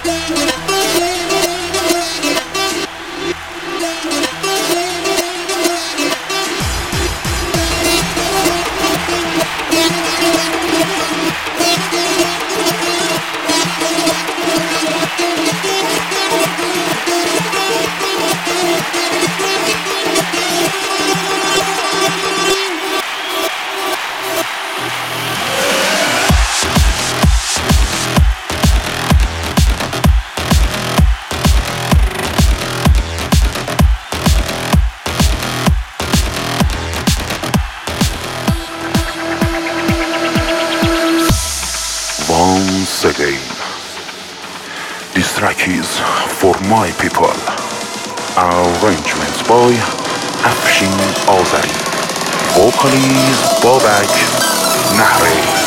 Once again, this track is for my people. Arrangements by Afshin Azari. Vocals Babak Nahri.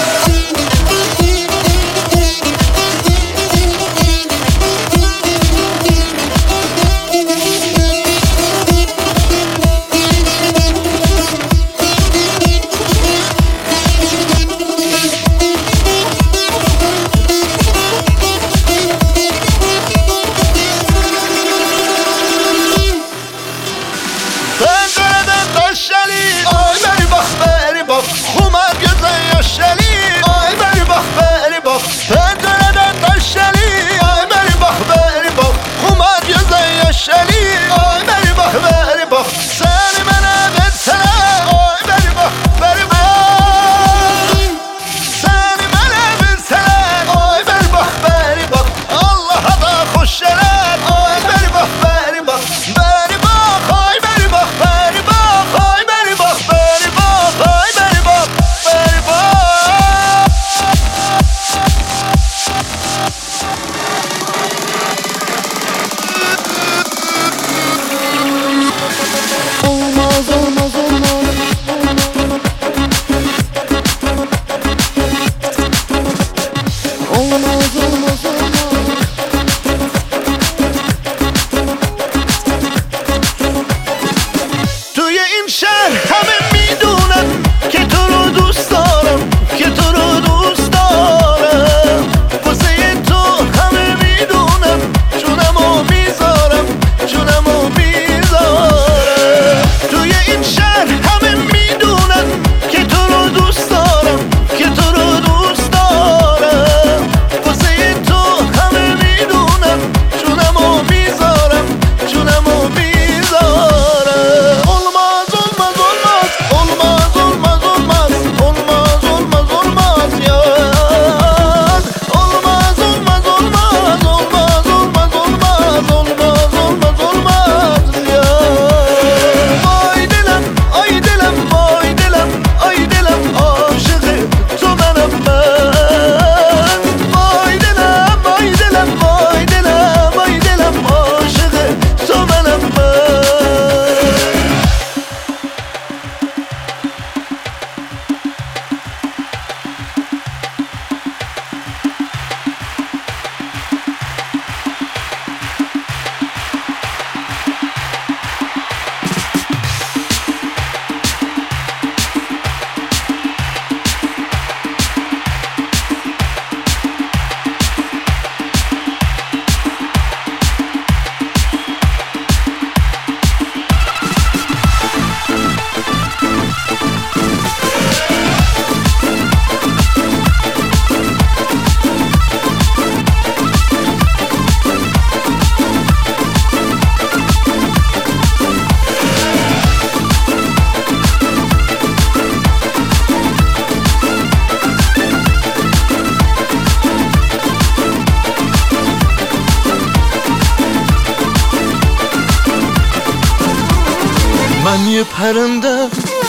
من یه پرنده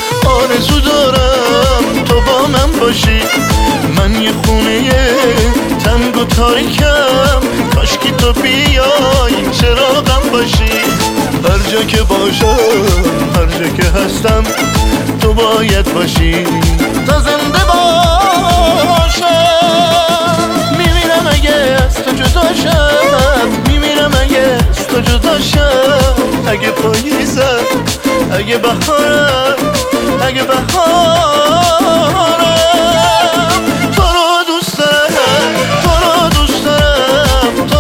آرزو دارم تو با من باشی، من یه خونه تنگ و تاریکم، کاشکی تو بیای چراغم باشی. هر جا که باشم هر جا که هستم تو باید باشی تا زنده باشم. میمیرم اگه از تو جداشم، میمیرم اگه از تو جداشم. اگه پاییزم اگه بهارم اگه بهارم، تو رو دوست دارم تو رو دوست دارم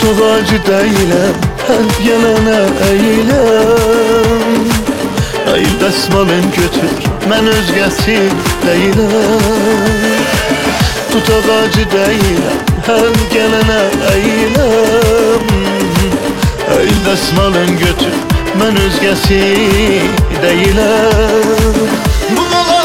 Tut ağacı deyiləm, hər gələnə əyiləm. Əyil dəsmalın götür, mən özgəsi deyiləm. Tut ağacı deyiləm, hər gələnə əyiləm. Əyil dəsmalın götür, mən özgəsi deyiləm. Bu